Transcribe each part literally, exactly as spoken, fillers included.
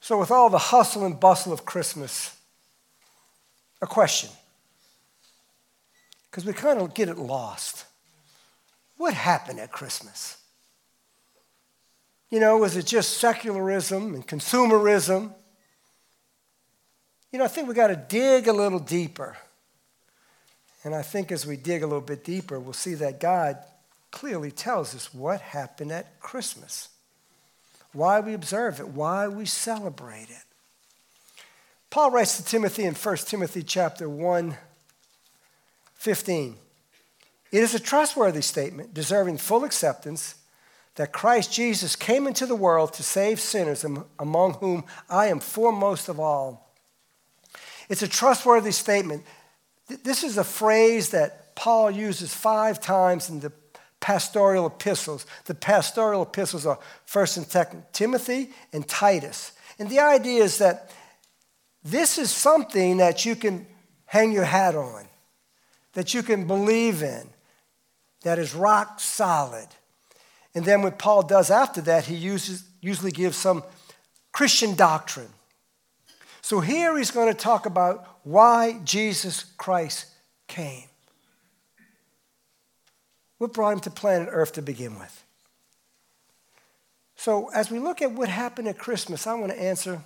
So with all the hustle and bustle of Christmas, a question, because we kind of get it lost. What happened at Christmas? You know, was it just secularism and consumerism? You know, I think we got to dig a little deeper. And I think as we dig a little bit deeper, we'll see that God clearly tells us what happened at Christmas, why we observe it, why we celebrate it. Paul writes to Timothy in First Timothy chapter one, fifteen. It is a trustworthy statement, deserving full acceptance, that Christ Jesus came into the world to save sinners, among whom I am foremost of all. It's a trustworthy statement. This is a phrase that Paul uses five times in the pastoral epistles. The pastoral epistles are First and Second Timothy and Titus. And the idea is that this is something that you can hang your hat on, that you can believe in, that is rock solid. And then what Paul does after that, he uses, usually gives some Christian doctrine. So here he's going to talk about why Jesus Christ came. What brought him to planet Earth to begin with? So as we look at what happened at Christmas, I want to answer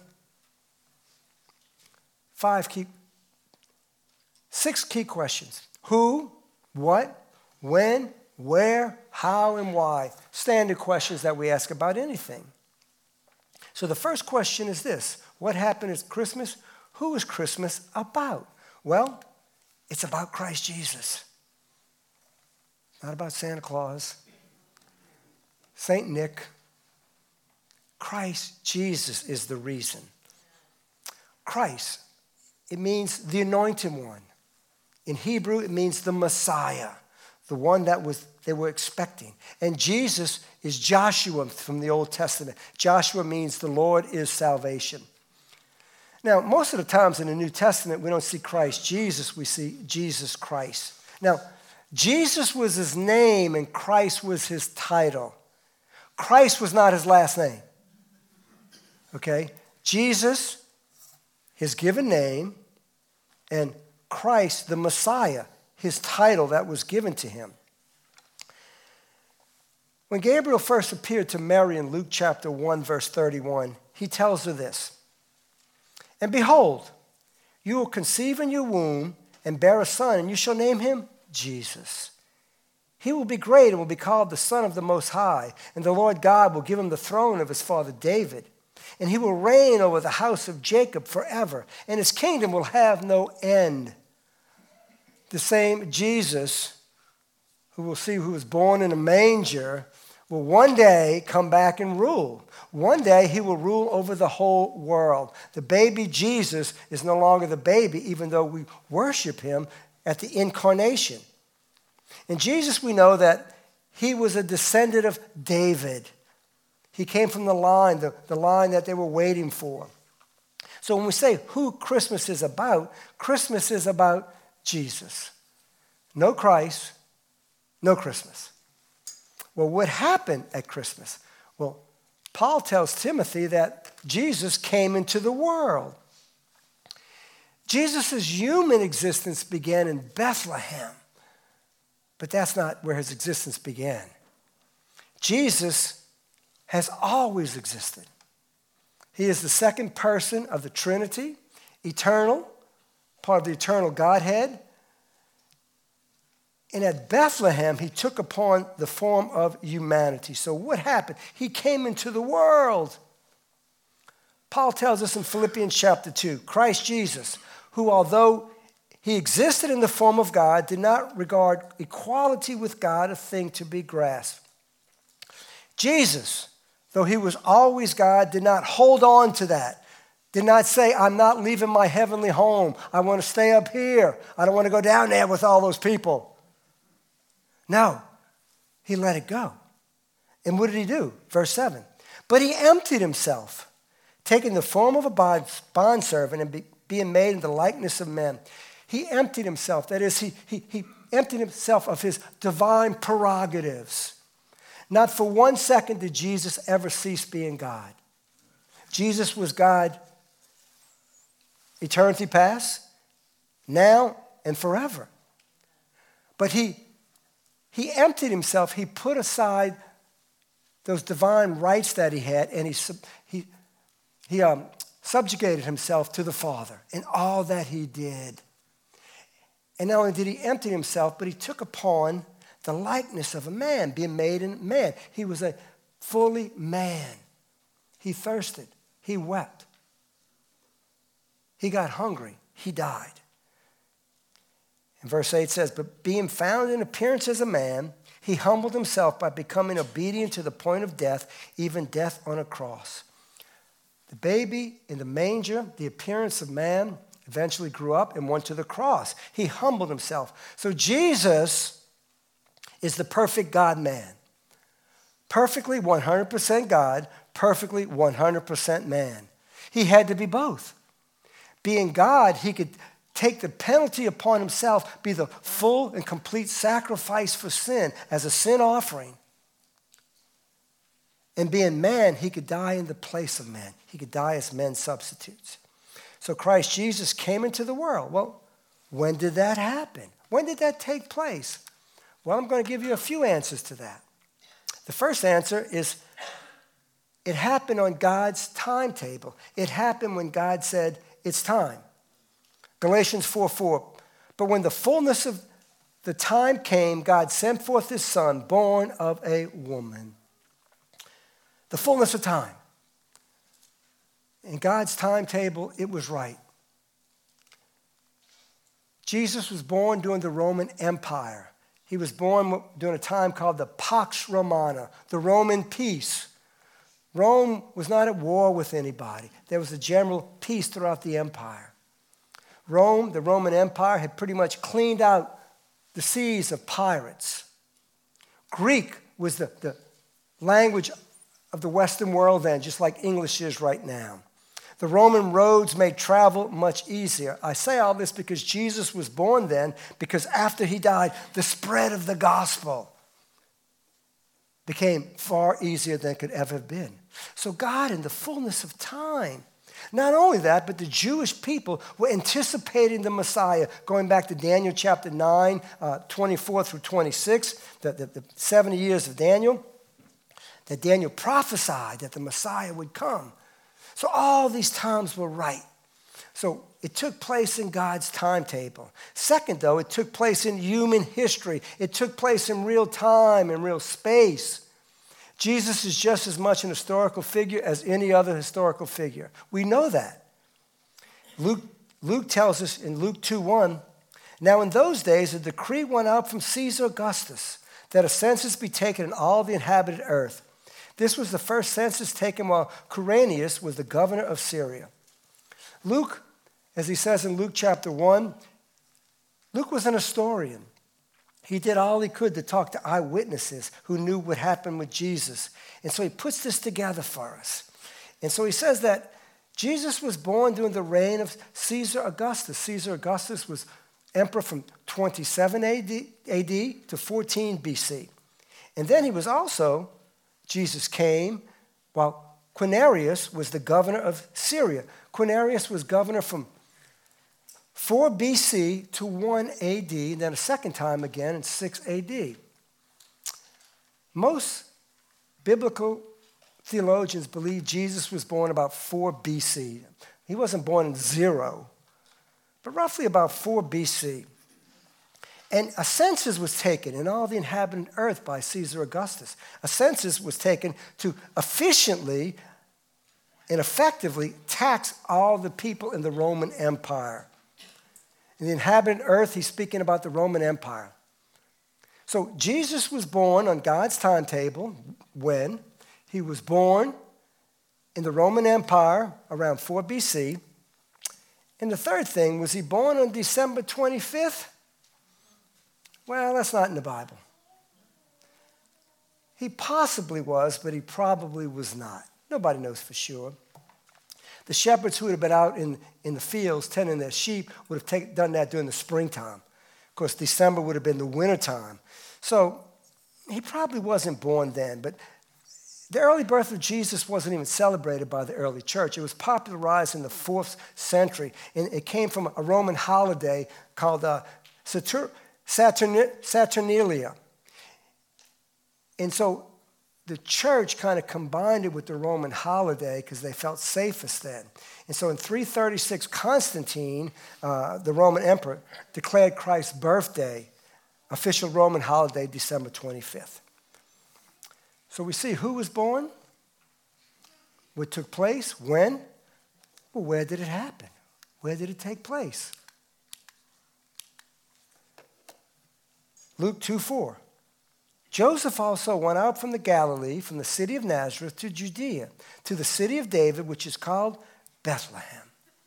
five key, six key questions. Who, what, when, where, how, and why. Standard questions that we ask about anything. So the first question is this. What happened at Christmas? Who is Christmas about? Well, it's about Christ Jesus. Not about Santa Claus, Saint Nick. Christ Jesus is the reason. Christ, it means the anointed one. In Hebrew, it means the Messiah, the one that was they were expecting. And Jesus is Joshua from the Old Testament. Joshua means the Lord is salvation. Now, most of the times in the New Testament, we don't see Christ Jesus, we see Jesus Christ. Now, Jesus was his name and Christ was his title. Christ was not his last name. Okay? Jesus, his given name, and Christ, the Messiah, his title that was given to him. When Gabriel first appeared to Mary in Luke chapter one, verse thirty-one, he tells her this. And behold, you will conceive in your womb and bear a son, and you shall name him Jesus. He will be great and will be called the Son of the Most High, and the Lord God will give him the throne of his father David. And he will reign over the house of Jacob forever, and his kingdom will have no end. The same Jesus, who we'll see who was born in a manger, will one day come back and rule. One day he will rule over the whole world. The baby Jesus is no longer the baby, even though we worship him at the incarnation. In Jesus, we know that he was a descendant of David. He came from the line, the, the line that they were waiting for. So when we say who Christmas is about, Christmas is about Jesus. No Christ, no Christmas. Well, what happened at Christmas? Well, Paul tells Timothy that Jesus came into the world. Jesus' human existence began in Bethlehem, but that's not where his existence began. Jesus has always existed. He is the second person of the Trinity, eternal, part of the eternal Godhead. And at Bethlehem, he took upon the form of humanity. So what happened? He came into the world. Paul tells us in Philippians chapter two, Christ Jesus, who although he existed in the form of God, did not regard equality with God a thing to be grasped. Jesus, though he was always God, did not hold on to that. Did not say, I'm not leaving my heavenly home. I want to stay up here. I don't want to go down there with all those people. No, he let it go. And what did he do? Verse seven. But he emptied himself, taking the form of a bondservant and be, being made in the likeness of men. He emptied himself. That is, he, he, he emptied himself of his divine prerogatives. Not for one second did Jesus ever cease being God. Jesus was God eternity past, now, and forever. But he, he emptied himself. He put aside those divine rights that he had, and he, he, he um, subjugated himself to the Father in all that he did. And not only did he empty himself, but he took upon the likeness of a man, being made in man. He was a fully man. He thirsted. He wept. He got hungry. He died. And verse eight says, but being found in appearance as a man, he humbled himself by becoming obedient to the point of death, even death on a cross. The baby in the manger, the appearance of man, eventually grew up and went to the cross. He humbled himself. So Jesus is the perfect God-man. Perfectly one hundred percent God, perfectly one hundred percent man. He had to be both. Being God, he could take the penalty upon himself, be the full and complete sacrifice for sin as a sin offering. And being man, he could die in the place of man. He could die as men's substitutes. So Christ Jesus came into the world. Well, when did that happen? When did that take place? Well, I'm going to give you a few answers to that. The first answer is it happened on God's timetable. It happened when God said, it's time. Galatians four four. But when the fullness of the time came, God sent forth his son, born of a woman. The fullness of time. In God's timetable, it was right. Jesus was born during the Roman Empire. He was born during a time called the Pax Romana, the Roman peace. Rome was not at war with anybody. There was a general peace throughout the empire. Rome, the Roman Empire, had pretty much cleaned out the seas of pirates. Greek was the, the language of the Western world then, just like English is right now. The Roman roads made travel much easier. I say all this because Jesus was born then, because after he died, the spread of the gospel became far easier than it could ever have been. So God, in the fullness of time, not only that, but the Jewish people were anticipating the Messiah, going back to Daniel chapter nine, uh, twenty-four through twenty-six, the, the, the seventy years of Daniel, that Daniel prophesied that the Messiah would come. So all these times were right. So it took place in God's timetable. Second, though, it took place in human history. It took place in real time, in real space. Jesus is just as much an historical figure as any other historical figure. We know that. Luke, Luke tells us in Luke two one, now in those days a decree went out from Caesar Augustus that a census be taken in all the inhabited earth. This was the first census taken while Quirinius was the governor of Syria. Luke, as he says in Luke chapter one, Luke was an historian. He did all he could to talk to eyewitnesses who knew what happened with Jesus. And so he puts this together for us. And so he says that Jesus was born during the reign of Caesar Augustus. Caesar Augustus was emperor from twenty-seven A D to fourteen B C. And then he was also, Jesus came while Quirinius was the governor of Syria. Quirinius was governor from four B C to one A D, and then a second time again in six A D. Most biblical theologians believe Jesus was born about four B C. He wasn't born in zero, but roughly about four B C. And a census was taken in all the inhabited earth by Caesar Augustus. A census was taken to efficiently and effectively tax all the people in the Roman Empire. In the inhabited earth, he's speaking about the Roman Empire. So Jesus was born on God's timetable when he was born in the Roman Empire around four B C. And the third thing, was he born on December twenty-fifth? Well, that's not in the Bible. He possibly was, but he probably was not. Nobody knows for sure. The shepherds who would have been out in, in the fields tending their sheep would have take, done that during the springtime. Of course, December would have been the wintertime. So he probably wasn't born then, but The early birth of Jesus wasn't even celebrated by the early church. It was popularized in the fourth century, and it came from a Roman holiday called uh, Satur- Saturn- Saturnalia. And so the church kind of combined it with the Roman holiday because they felt safest then. And so in three thirty-six, Constantine, uh, the Roman emperor, declared Christ's birthday, official Roman holiday, December twenty-fifth. So we see who was born, what took place, when. Well, where did it happen? Where did it take place? Luke two four. Joseph also went out from the Galilee, from the city of Nazareth to Judea, to the city of David, which is called Bethlehem.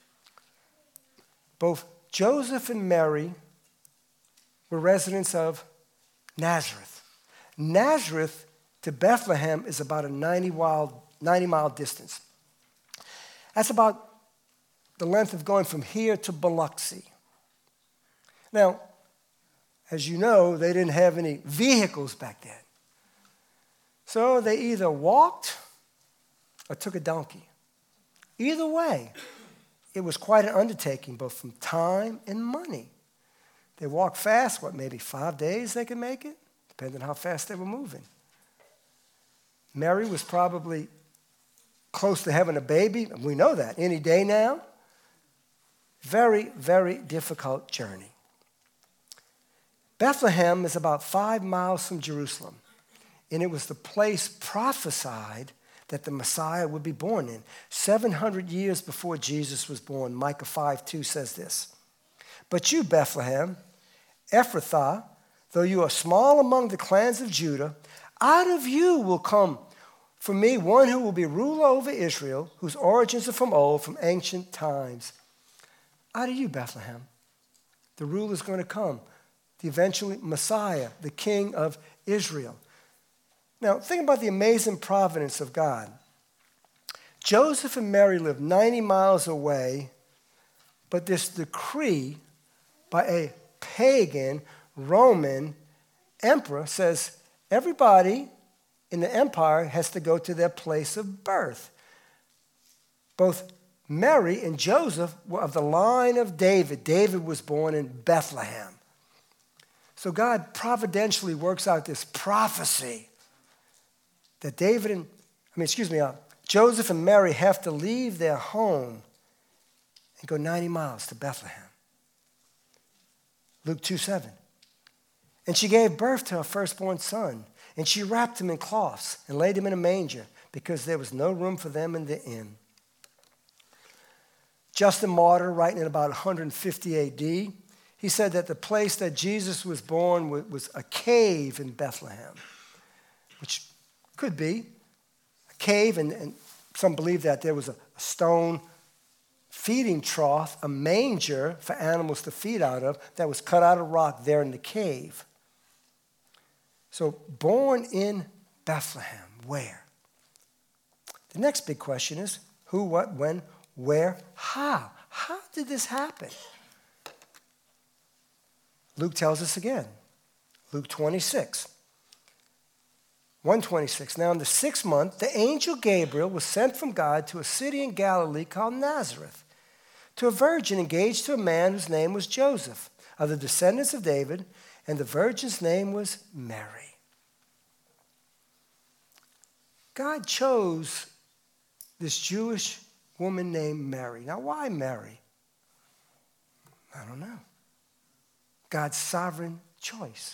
Both Joseph and Mary were residents of Nazareth. Nazareth to Bethlehem is about a ninety mile distance. That's about the length of going from here to Biloxi. Now, as you know, they didn't have any vehicles back then. So they either walked or took a donkey. Either way, it was quite an undertaking, both from time and money. They walked fast, what, maybe five days they could make it, depending on how fast they were moving. Mary was probably close to having a baby. We know that any day now. Very, very difficult journey. Bethlehem is about five miles from Jerusalem, and it was the place prophesied that the Messiah would be born in. seven hundred years before Jesus was born, Micah five two says this. But you, Bethlehem, Ephrathah, though you are small among the clans of Judah, out of you will come for me one who will be ruler over Israel, whose origins are from old, from ancient times. Out of you, Bethlehem, the ruler is going to come. The eventually Messiah, the King of Israel. Now, think about the amazing providence of God. Joseph and Mary lived ninety miles away, but this decree by a pagan Roman emperor says everybody in the empire has to go to their place of birth. Both Mary and Joseph were of the line of David. David was born in Bethlehem. So God providentially works out this prophecy that David and, I mean, excuse me, uh, Joseph and Mary have to leave their home and go ninety miles to Bethlehem. Luke two seven. And she gave birth to her firstborn son, and she wrapped him in cloths and laid him in a manger because there was no room for them in the inn. Justin Martyr, writing in about one hundred fifty A D, he said that the place that Jesus was born was a cave in Bethlehem, which could be a cave, and, and some believe that there was a stone feeding trough, a manger for animals to feed out of, that was cut out of rock there in the cave. So born in Bethlehem, where? The next big question is who, what, when, where, how? How did this happen? Luke tells us again. Luke twenty-six. one twenty-six. Now in the sixth month, the angel Gabriel was sent from God to a city in Galilee called Nazareth, to a virgin engaged to a man whose name was Joseph, of the descendants of David, and the virgin's name was Mary. God chose this Jewish woman named Mary. Now, why Mary? I don't know. God's sovereign choice.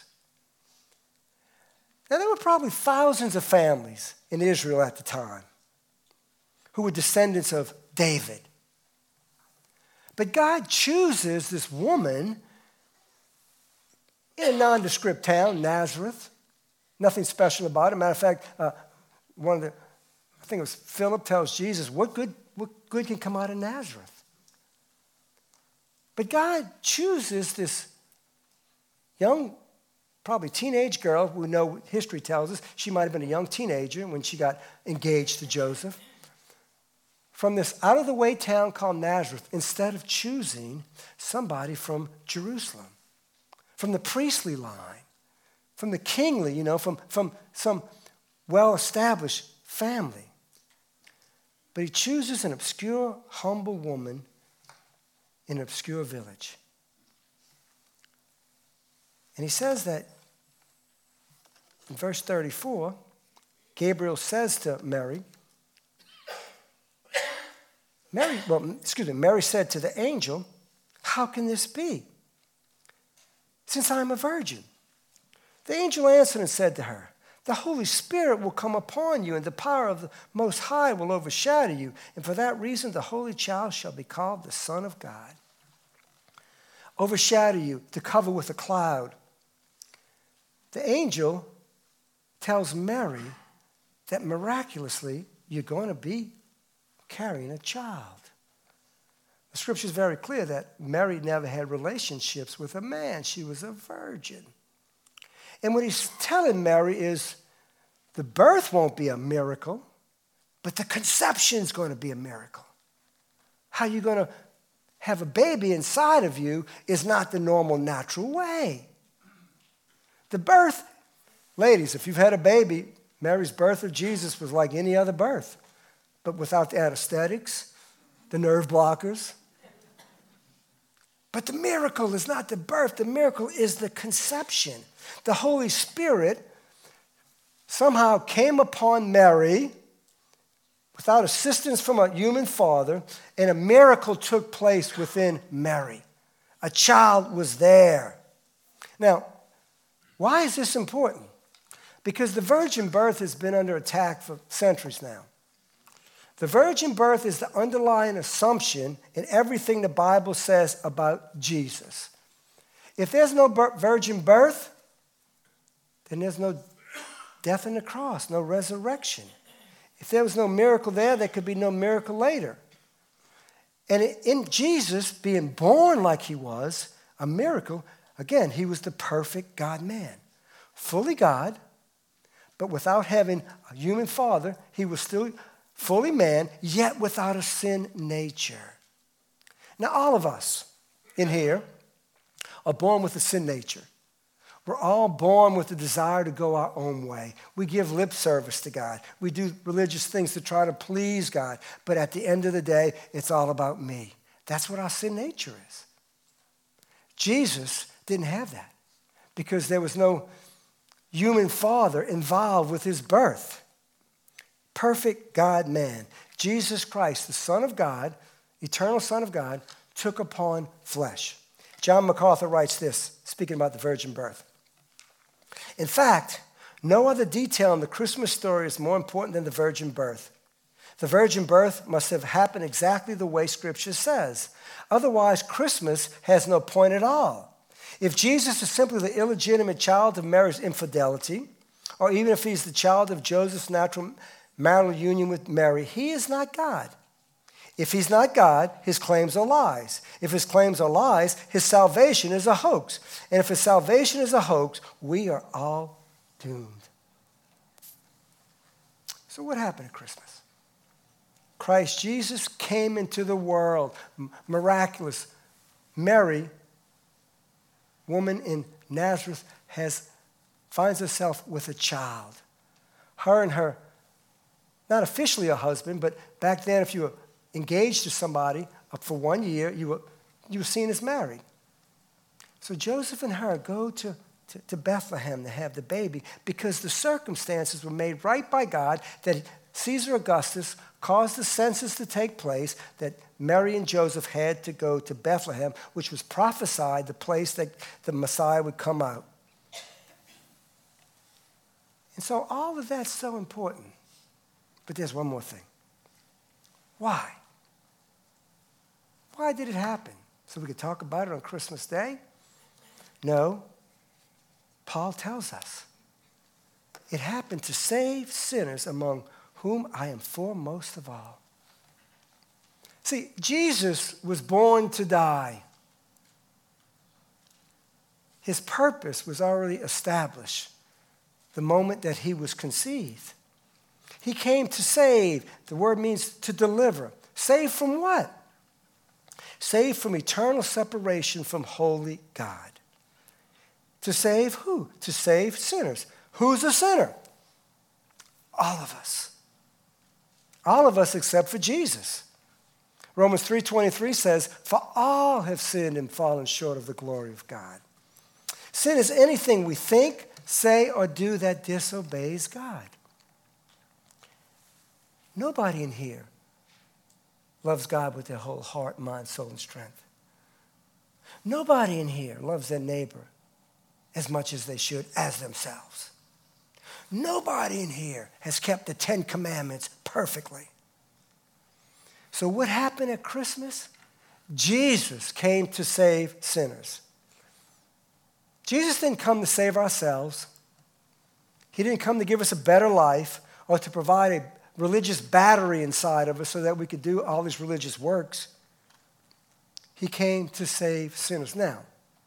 Now, there were probably thousands of families in Israel at the time who were descendants of David. But God chooses this woman in a nondescript town, Nazareth. Nothing special about it. Matter of fact, uh, one of the, I think it was Philip tells Jesus, what good, what good can come out of Nazareth? But God chooses this young, probably teenage girl. We know history tells us she might have been a young teenager when she got engaged to Joseph, from this out-of-the-way town called Nazareth, instead of choosing somebody from Jerusalem, from the priestly line, from the kingly, you know, from, from some well-established family. But he chooses an obscure, humble woman in an obscure village. And he says that in verse thirty-four, Gabriel says to Mary, Mary, well, excuse me, Mary said to the angel, "How can this be, since I am a virgin?" The angel answered and said to her, "The Holy Spirit will come upon you, and the power of the Most High will overshadow you. And for that reason, the Holy Child shall be called the Son of God." Overshadow you, to cover with a cloud. The angel tells Mary that miraculously you're going to be carrying a child. The scripture is very clear that Mary never had relationships with a man. She was a virgin. And what he's telling Mary is the birth won't be a miracle, but the conception is going to be a miracle. How you're going to have a baby inside of you is not the normal, natural way. The birth, ladies, if you've had a baby, Mary's birth of Jesus was like any other birth, but without the anesthetics, the nerve blockers. But the miracle is not the birth. The miracle is the conception. The Holy Spirit somehow came upon Mary without assistance from a human father, and a miracle took place within Mary. A child was there. Now, why is this important? Because the virgin birth has been under attack for centuries now. The virgin birth is the underlying assumption in everything the Bible says about Jesus. If there's no virgin birth, then there's no death on the cross, no resurrection. If there was no miracle there, there could be no miracle later. And in Jesus being born like he was, a miracle, again, he was the perfect God-man. Fully God, but without having a human father, he was still fully man, yet without a sin nature. Now, all of us in here are born with a sin nature. We're all born with the desire to go our own way. We give lip service to God. We do religious things to try to please God. But at the end of the day, it's all about me. That's what our sin nature is. Jesus didn't have that because there was no human father involved with his birth. Perfect God-man. Jesus Christ, the Son of God, eternal Son of God, took upon flesh. John MacArthur writes this, speaking about the virgin birth. In fact, no other detail in the Christmas story is more important than the virgin birth. The virgin birth must have happened exactly the way Scripture says. Otherwise, Christmas has no point at all. If Jesus is simply the illegitimate child of Mary's infidelity, or even if he's the child of Joseph's natural marital union with Mary, he is not God. If he's not God, his claims are lies. If his claims are lies, his salvation is a hoax. And if his salvation is a hoax, we are all doomed. So what happened at Christmas? Christ Jesus came into the world, miraculous. Mary, woman in Nazareth, has finds herself with a child. Her and her, not officially a husband, but back then if you were engaged to somebody up for one year, you were, you were seen as married. So Joseph and her go to, to, to Bethlehem to have the baby because the circumstances were made right by God that Caesar Augustus caused the census to take place, that Mary and Joseph had to go to Bethlehem, which was prophesied the place that the Messiah would come out. And so all of that's so important. But there's one more thing. Why? Why did it happen? So we could talk about it on Christmas Day? No. Paul tells us. It happened to save sinners, among whom I am foremost of all. See, Jesus was born to die. His purpose was already established the moment that he was conceived. He came to save. The word means to deliver. Save from what? Save from eternal separation from holy God. To save who? To save sinners. Who's a sinner? All of us. All of us except for Jesus. Romans three twenty-three says, for all have sinned and fallen short of the glory of God. Sin is anything we think, say, or do that disobeys God. Nobody in here loves God with their whole heart, mind, soul, and strength. Nobody in here loves their neighbor as much as they should as themselves. Nobody in here has kept the Ten Commandments perfectly. So what happened at Christmas? Jesus came to save sinners. Jesus didn't come to save ourselves. He didn't come to give us a better life or to provide a religious battery inside of us so that we could do all these religious works. He came to save sinners. Now,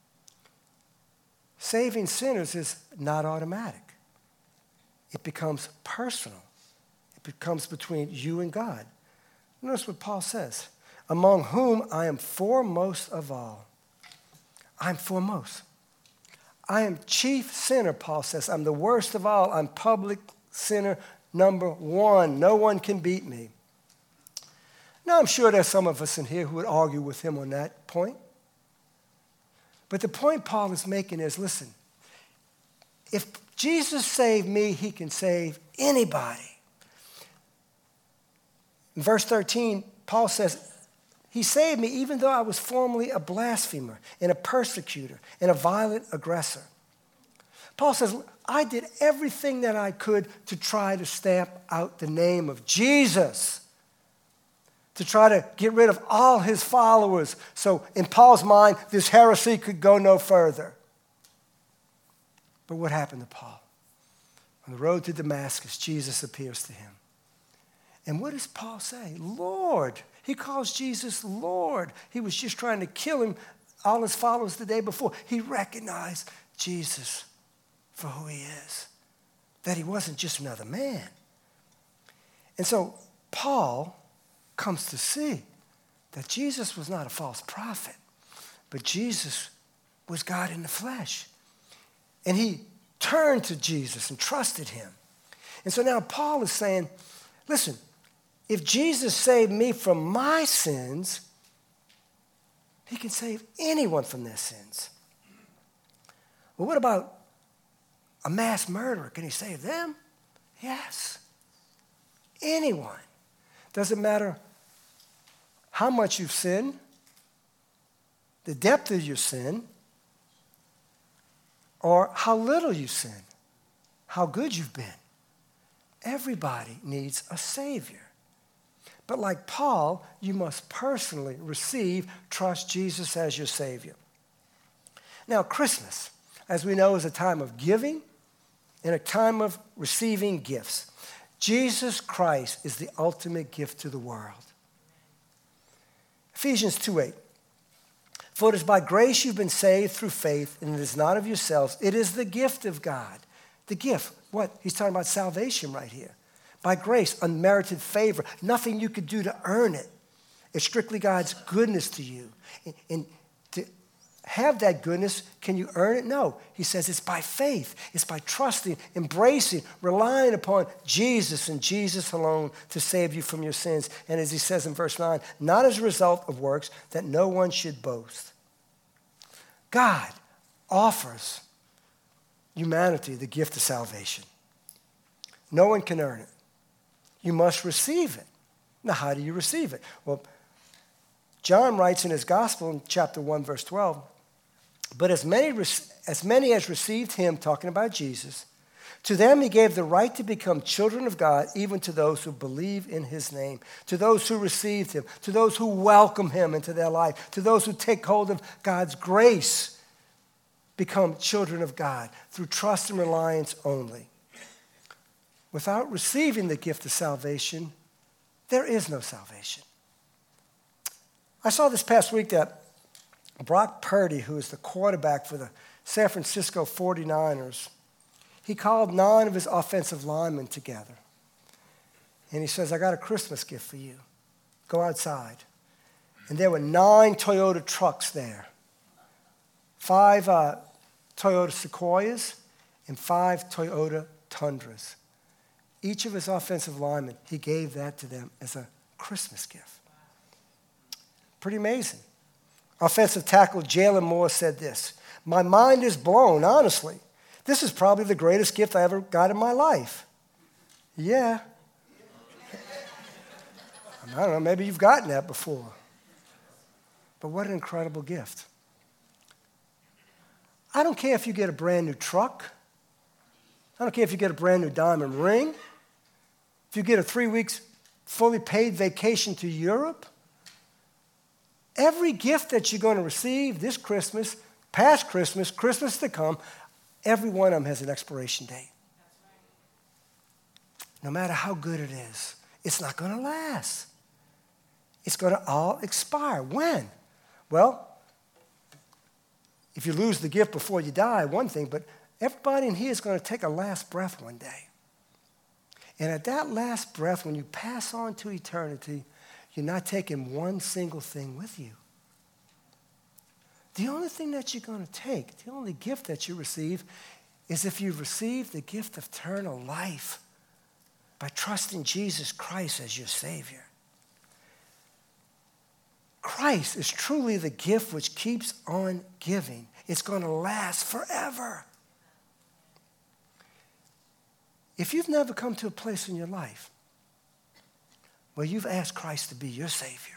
saving sinners is not automatic. It becomes personal. It becomes between you and God. Notice what Paul says. Among whom I am foremost of all. I'm foremost. I am chief sinner, Paul says. I'm the worst of all. I'm public sinner number one. No one can beat me. Now, I'm sure there's some of us in here who would argue with him on that point. But the point Paul is making is, listen, if Jesus saved me, he can save anybody. In verse thirteen, Paul says, he saved me even though I was formerly a blasphemer and a persecutor and a violent aggressor. Paul says, I did everything that I could to try to stamp out the name of Jesus, to try to get rid of all his followers. So in Paul's mind, this heresy could go no further. But what happened to Paul? On the road to Damascus, Jesus appears to him. And what does Paul say? Lord. He calls Jesus Lord. He was just trying to kill him, all his followers the day before. He recognized Jesus for who he is, that he wasn't just another man. And so Paul comes to see that Jesus was not a false prophet, but Jesus was God in the flesh. And he turned to Jesus and trusted him. And so now Paul is saying, listen, if Jesus saved me from my sins, he can save anyone from their sins. Well, what about a mass murderer? Can he save them? Yes. Anyone. Doesn't matter how much you've sinned, the depth of your sin, or how little you sin, how good you've been. Everybody needs a Savior. But like Paul, you must personally receive, trust Jesus as your Savior. Now, Christmas, as we know, is a time of giving and a time of receiving gifts. Jesus Christ is the ultimate gift to the world. Ephesians two eight. For it is by grace you've been saved through faith, and it is not of yourselves. It is the gift of God. The gift. What? He's talking about salvation right here. By grace, unmerited favor, nothing you could do to earn it. It's strictly God's goodness to you. And, and to have that goodness, can you earn it? No. He says it's by faith. It's by trusting, embracing, relying upon Jesus and Jesus alone to save you from your sins. And as he says in verse nine, not as a result of works, that no one should boast. God offers humanity the gift of salvation. No one can earn it. You must receive it. Now, how do you receive it? Well, John writes in his gospel in chapter one, verse twelve, but as many, as many as received him, talking about Jesus, to them he gave the right to become children of God, even to those who believe in his name, to those who received him, to those who welcome him into their life, to those who take hold of God's grace, become children of God through trust and reliance only. Without receiving the gift of salvation, there is no salvation. I saw this past week that Brock Purdy, who is the quarterback for the San Francisco forty-niners, he called nine of his offensive linemen together. And he says, I got a Christmas gift for you. Go outside. And there were nine Toyota trucks there. Five uh, Toyota Sequoias and five Toyota Tundras. each of his offensive linemen, he gave that to them as a Christmas gift. Pretty amazing. Offensive tackle Jalen Moore said this, "My mind is blown, honestly. This is probably the greatest gift I ever got in my life." Yeah. I don't know, maybe you've gotten that before. But what an incredible gift. I don't care if you get a brand new truck. I don't care if you get a brand new diamond ring. If you get a three weeks fully paid vacation to Europe. Every gift that you're going to receive this Christmas, past Christmas, Christmas to come, every one of them has an expiration date. No matter how good it is, it's not going to last. It's going to all expire. When? Well, if you lose the gift before you die, one thing, but everybody in here is going to take a last breath one day. And at that last breath, when you pass on to eternity, you're not taking one single thing with you. The only thing that you're going to take, the only gift that you receive, is if you've received the gift of eternal life by trusting Jesus Christ as your Savior. Christ is truly the gift which keeps on giving. It's going to last forever. If you've never come to a place in your life where you've asked Christ to be your Savior,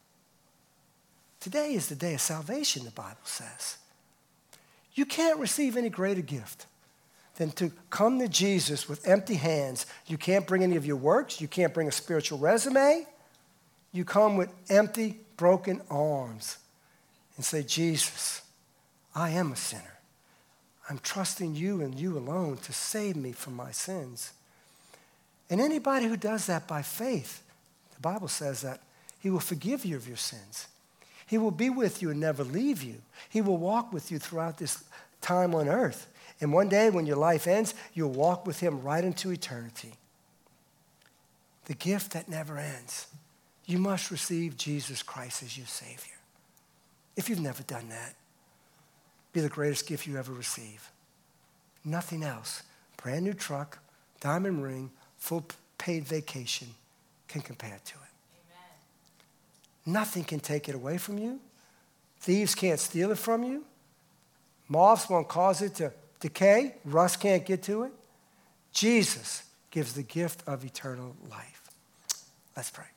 today is the day of salvation, the Bible says. You can't receive any greater gift than to come to Jesus with empty hands. You can't bring any of your works. You can't bring a spiritual resume. You come with empty, broken arms and say, "Jesus, I am a sinner. I'm trusting you and you alone to save me from my sins." And anybody who does that by faith, the Bible says that he will forgive you of your sins. He will be with you and never leave you. He will walk with you throughout this time on earth. And one day when your life ends, you'll walk with him right into eternity. The gift that never ends. You must receive Jesus Christ as your Savior. If you've never done that, be the greatest gift you ever receive. Nothing else. Brand new truck, diamond ring, full paid vacation can compare to it. Amen. Nothing can take it away from you. Thieves can't steal it from you. Moths won't cause it to decay. Rust can't get to it. Jesus gives the gift of eternal life. Let's pray.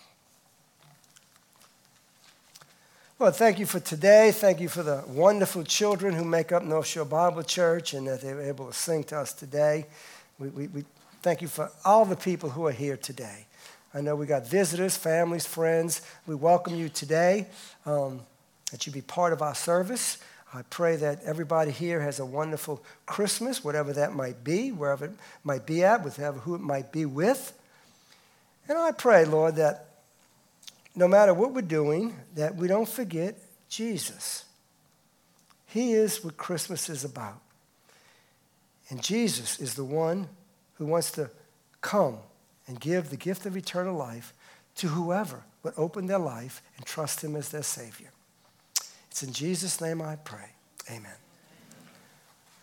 Lord, thank you for today. Thank you for the wonderful children who make up North Shore Bible Church and that they were able to sing to us today. We, we, we thank you for all the people who are here today. I know we got visitors, families, friends. We welcome you today, um, that you be part of our service. I pray that everybody here has a wonderful Christmas, whatever that might be, wherever it might be at, with who it might be with. And I pray, Lord, that no matter what we're doing, that we don't forget Jesus. He is what Christmas is about. And Jesus is the one who wants to come and give the gift of eternal life to whoever would open their life and trust him as their Savior. It's in Jesus' name I pray. Amen.